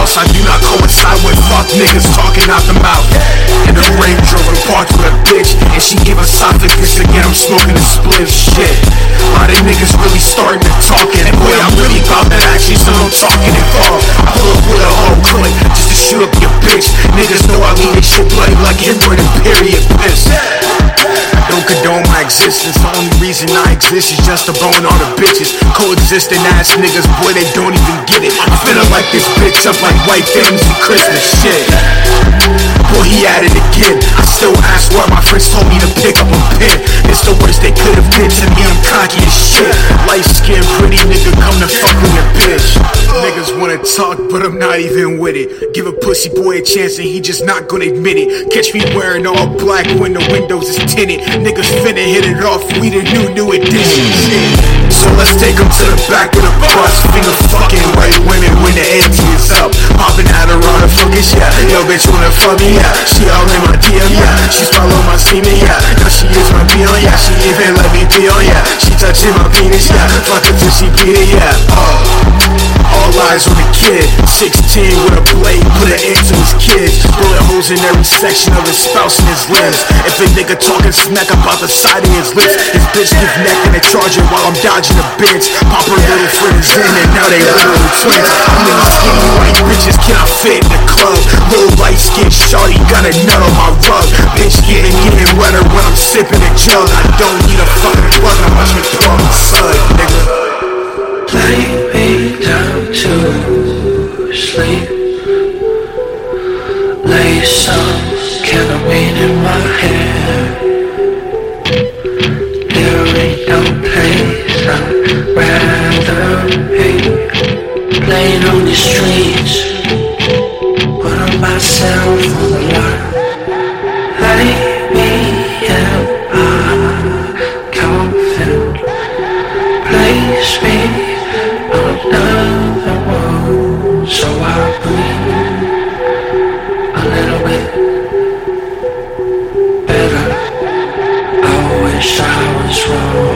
house. I do not coincide with fuck niggas talking out the mouth. In the Range Rover parked with a bitch, and she gave a esophagus again. I'm smoking a split shit. A lot of niggas really starting to talking, and boy, I'm really about that action, so I'm talking involved. I pull up with a whole clip just to shoot up your bitch. Niggas know I leave this shit bloody like inward and period piss. Don't condone my existence, the only reason I exist is just to bone all the bitches. Coexisting ass niggas, boy, they don't even get it. I'm finna light this bitch up like white families and Christmas shit. Boy, he at it again. I still ask why my friends told me to pick up a pen. It's the worst they could've did to me, I'm cocky as shit. Light skin, pretty nigga, come to fuck with your bitch. Niggas wanna talk, but I'm not even with it. Give a pussy boy a chance and he just not gonna admit it. Catch me wearing all black when the windows is tinted. Niggas finna hit it off, we the new edition. So let's take them to the back of the bus. Finger fucking white women when the ante is up. Popping out around the focus, yeah. Yo bitch wanna fuck me, yeah. She all in my DM, yeah. She follow my semen, yeah. Now she is my meal, yeah. She even let me be on, yeah. She touching my penis, yeah. Fuck her till she beat it, yeah. All eyes on the kid, 16 with a blade, put an end to his kids. Bullet holes in every section of his spouse and his limbs. If a nigga talking smack about the side of his lips, his bitch give neck in the charger while I'm dodging the bench. Pop her little friends in and now they little twins. I'm in skinny white bitches, cannot fit in the club. Little light skinned shawty got a nut on my rug. Bitch getting wetter when I'm sipping a jug. I don't need a fucking plug, I'm watch me plug the sun, nigga. Lay me down to sleep. Lay some ketamine in my hair. There ain't no place I'd rather be. Playing on the streets, putting myself on the line. Lay me in my coffin. Place me another world, so I breathe a little bit better. I wish I was wrong.